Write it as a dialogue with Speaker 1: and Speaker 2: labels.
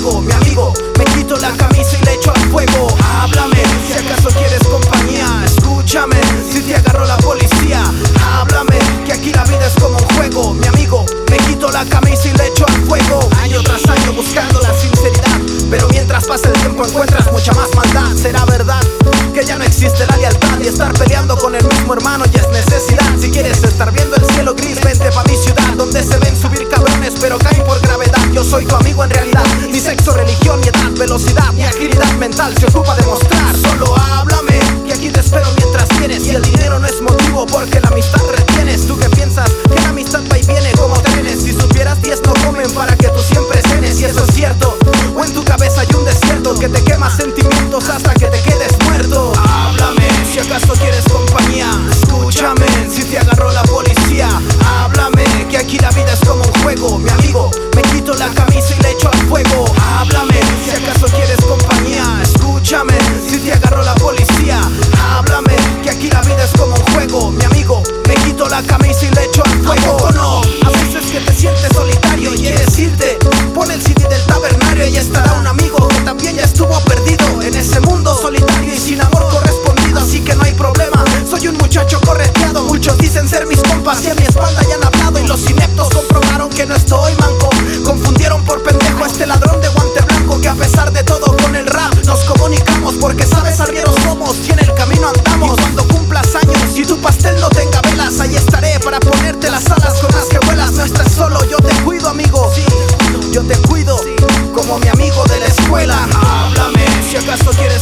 Speaker 1: juego. Mi amigo, me quito la camisa y le echo al fuego. Háblame, si acaso quieres compañía. Escúchame, si te agarró la policía. Háblame, que aquí la vida es como un juego. Mi amigo, me quito la camisa y le echo al fuego. Año tras año buscando la sinceridad, pero mientras pasa el tiempo encuentras mucha más maldad. ¿Será verdad que ya no existe la lealtad? Y estar peleando con el mismo hermano ya es necesidad. Si quieres estar viendo el cielo gris, vente pa' mi ciudad, donde se ven subir cabrones pero caen por gravedad. Yo soy tu amigo en realidad, ni sexo, religión, ni edad, velocidad, ni agilidad mental se ocupa de mostrar. Solo háblame, que aquí te espero mientras vienes. Y el dinero no es motivo porque la amistad retienes. ¿Tú qué piensas? Que la amistad va y viene como trenes. Si supieras 10 no comen para que tú siempre cenes. Y eso es cierto, o en tu cabeza hay un desierto que te quema sentimientos hasta que te quedes muerto. Háblame, si acaso quieres compañía. Escúchame, si te agarró la policía. Háblame, que aquí la vida es como un juego. Mi amigo, me quito la camisa y le echo al fuego. Háblame, si acaso quieres compañía. Escúchame, si te agarró la policía. Háblame, que aquí la vida es como un juego. Mi amigo, me quito la camisa y le echo al fuego. No, a veces que te sientes solitario y quieres irte, pon el CD del tabernario y estará un amigo que también ya estuvo perdido en ese mundo solitario y sin amor correspondido. Así que no hay problema, soy un muchacho correteado. Muchos dicen ser mis compas y a mi espalda ya han hablado. Y los ineptos comprobaron que no estoy manco. Confundieron por pendejo a este ladrón de guante blanco, que a pesar de todo con el rap nos comunicamos, porque sabes arrieros somos y en el camino andamos. Y cuando cumplas años y tu pastel no tenga velas, ahí estaré para ponerte las alas con las que vuelas. No estás solo, yo te cuido, amigo. Sí, yo te cuido como mi amigo de la escuela. Háblame, si acaso quieres